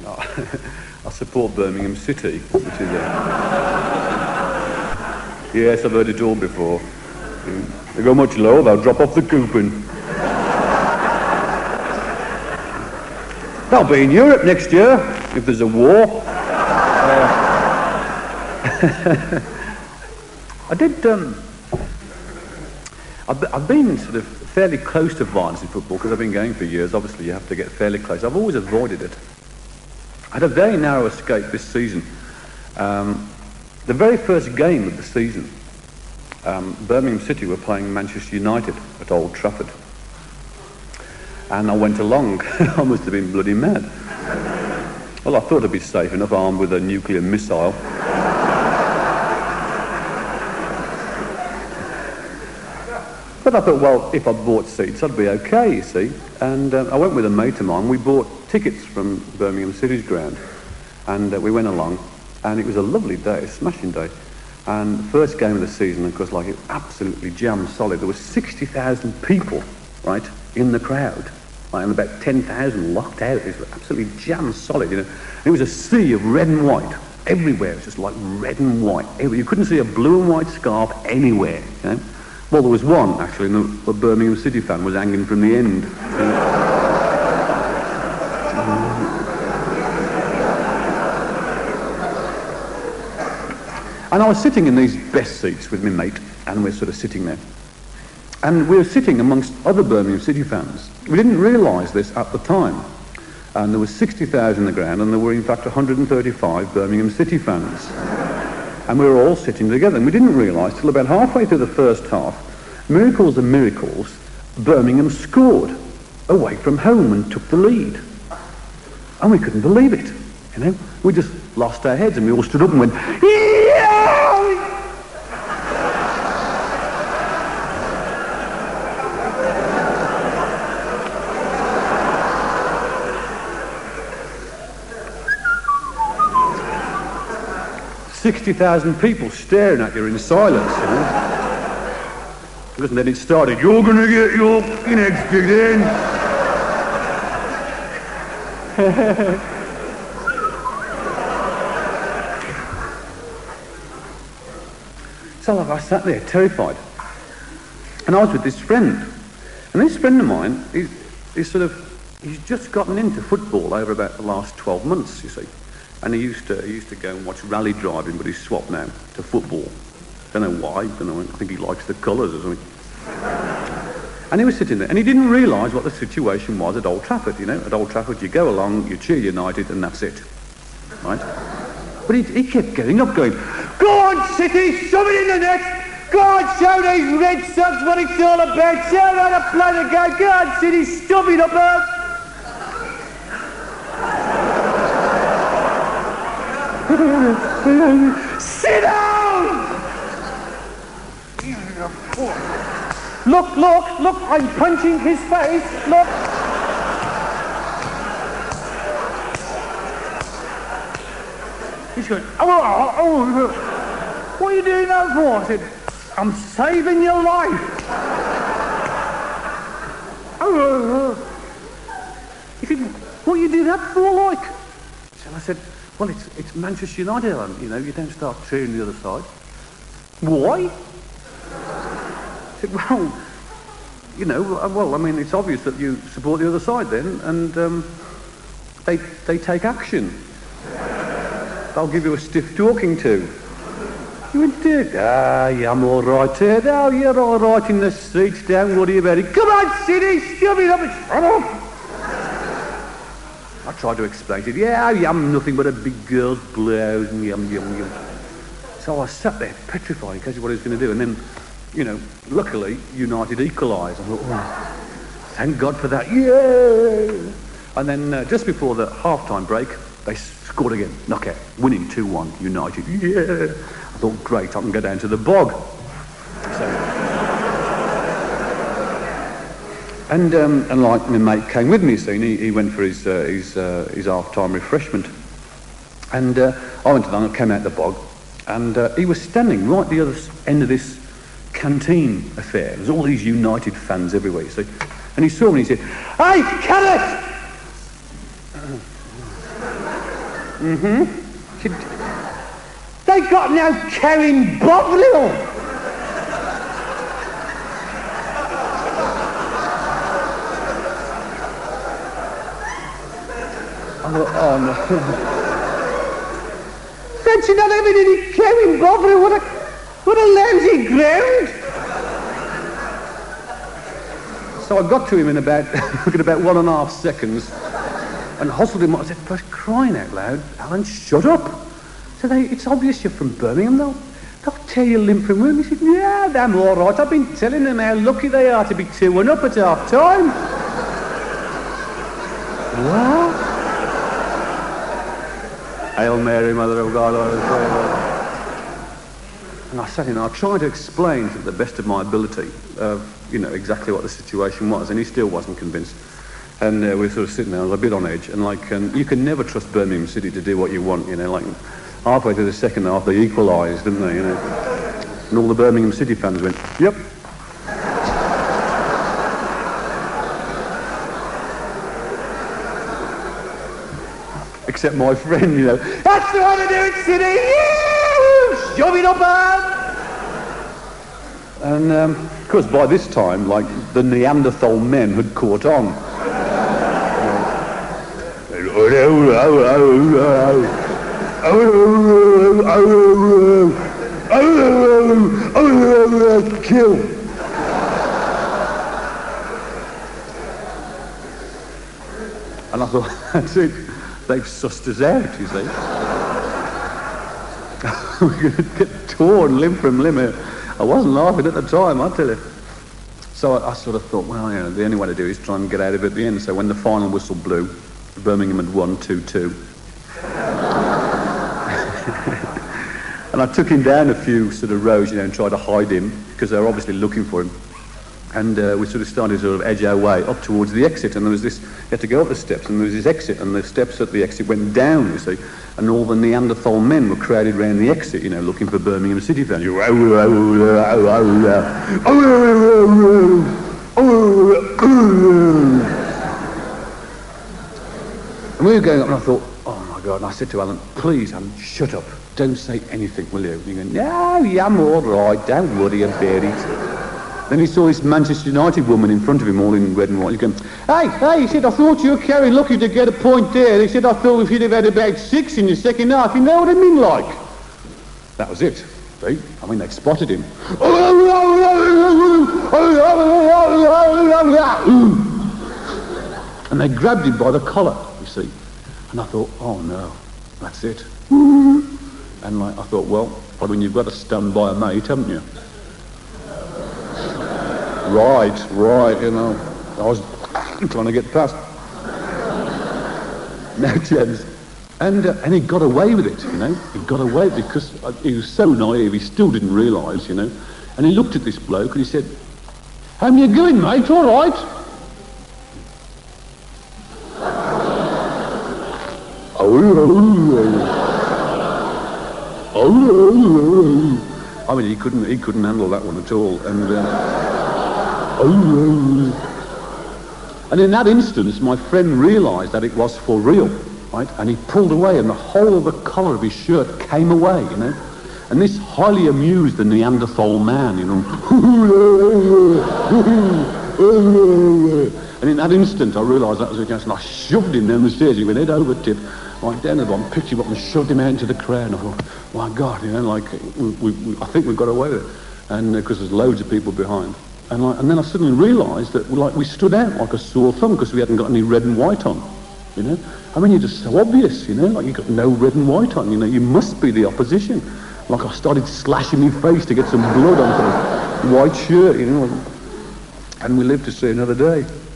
I support Birmingham City, which is yes, I've heard it all before. They go much lower, they'll drop off the coupon. They'll be in Europe next year, if there's a war. I've been sort of fairly close to violence in football because I've been going for years. Obviously, you have to get fairly close. I've always avoided it. I had a very narrow escape this season. The very first game of the season, Birmingham City were playing Manchester United at Old Trafford. And I went along. I must have been bloody mad. Well, I thought I'd be safe enough, armed with a nuclear missile. But I thought, well, if I bought seats, I'd be okay, you see. And I went with a mate of mine. We bought tickets from Birmingham City's ground. And we went along. And it was a lovely day, a smashing day. And the first game of the season, of course, like, it absolutely jammed solid. There were 60,000 people, right, in the crowd. Like, and about 10,000 locked out. It was absolutely jammed solid, you know. It was a sea of red and white. Everywhere. It was just like red and white. You couldn't see a blue and white scarf anywhere, you know. Well, there was one, actually, and a Birmingham City fan was hanging from the end. And I was sitting in these best seats with my mate, and we're sort of sitting there. And we were sitting amongst other Birmingham City fans. We didn't realise this at the time. And there was 60,000 in the ground, and there were, in fact, 135 Birmingham City fans. And we were all sitting together, and we didn't realise till about halfway through the first half, miracles and miracles, Birmingham scored away from home and took the lead. And we couldn't believe it, you know. We just lost our heads, and we all stood up and went, yeah! 60,000 people staring at you in silence, you know. And then it started, you're going to get your eggs kicked in. So like, I sat there terrified. And I was with this friend. And this friend of mine, he's just gotten into football over about the last 12 months, you see. And he used to go and watch rally driving, but he's swapped now to football. Don't know why. I think he likes the colours or something. And he was sitting there, and he didn't realise what the situation was at Old Trafford. You know, at Old Trafford, you go along, you cheer United, and that's it, right? But he kept getting up, going, "Go on, City, shove it in the net! Go on, show these Red Sox what it's all about! Show how to play the game! Go on, City, shove it up there!" Sit down! Look, I'm punching his face, look! He's going, oh, what are you doing that for? I said, I'm saving your life! He said, what do you do that for, like? And I said, well, it's Manchester United, you know, you don't start cheering the other side. Why? I said, well, you know, I mean, it's obvious that you support the other side then, and they take action. They'll give you a stiff talking to. You went, yeah, I'm all right here. No, you're all right in the seats, don't worry about it. Come on, City, shove it up and shut up! I tried to explain to him, yeah, I'm nothing but a big girl's blouse and yum. So I sat there petrified in case of what he was going to do, and then, you know, luckily United equalised. I thought, oh, thank God for that, yeah! And then just before the half-time break, they scored again, knockout, winning 2-1, United, yeah! I thought, great, I can go down to the bog. And like my mate came with me, so he went for his half-time refreshment. And I went along, I came out the bog, and he was standing right at the other end of this canteen affair. There's all these United fans everywhere, you see. And he saw me and he said, "Hey, Carrot!" They got no Karen Bovril. I thought, oh no. Fancy not having any Karen Bovril. What a lousy ground. So I got to him in about 1.5 seconds and hustled him up. I said, for crying out loud, Alan, shut up. So it's obvious you're from Birmingham, they'll tear your limb from room. He said, yeah, I'm all right. I've been telling them how lucky they are to be 2-1 up at half time. What? Hail Mary, Mother of God, I was there. And I sat in, I tried to explain to the best of my ability, exactly what the situation was, and he still wasn't convinced. And we were sort of sitting there, I was a bit on edge, and you can never trust Birmingham City to do what you want, halfway through the second half they equalised, didn't they, and all the Birmingham City fans went, yep. Except my friend, that's the way to do it, City, yeah! Shove it up, And, of course, by this time, the Neanderthal men had caught on. Kill. And I thought, that's it. They've sussed us out, you see. We're going to get torn limb from limb here. I wasn't laughing at the time, I tell you. So I sort of thought, well, the only way to do it is try and get out of it at the end. So when the final whistle blew, Birmingham had won 2-2. And I took him down a few sort of rows, and tried to hide him, because they were obviously looking for him. And we sort of started to edge our way up towards the exit, and there was this, you had to go up the steps, and there was this exit, and the steps at the exit went down, you see, and all the Neanderthal men were crowded around the exit, looking for Birmingham City fans. And we were going up, and I thought, oh my God, and I said to Alan, please, Alan, shut up, don't say anything, will you? And he went, no, yeah, I'm all right, don't worry about it. Then he saw this Manchester United woman in front of him, all in red and white. He's going, hey, he said, I thought you were carrying lucky to get a point there. He said, I thought if you'd have had about 6 in the second half, you know what I mean, That was it. See? They spotted him. And they grabbed him by the collar, you see. And I thought, oh no, that's it. And I thought, well, you've got to stand by a mate, haven't you? Right, I was trying to get past. No chance. And he got away with it, He got away with it because he was so naive, he still didn't realise, And he looked at this bloke and he said, how you going, mate? All right? He couldn't handle that one at all. And in that instance, my friend realised that it was for real, right? And he pulled away, and the whole of the collar of his shirt came away, And this highly amused the Neanderthal man, And in that instant, I realised that was against, and I shoved him down the stairs. He went head over tip, right down to the bottom, picked him up and shoved him out into the crowd. And I thought, my God, I think we've got away with it. And because there's loads of people behind. And then I suddenly realised that we stood out like a sore thumb because we hadn't got any red and white on, You're just so obvious, you've got no red and white on, you must be the opposition. I started slashing my face to get some blood onto the white shirt, And we lived to see another day.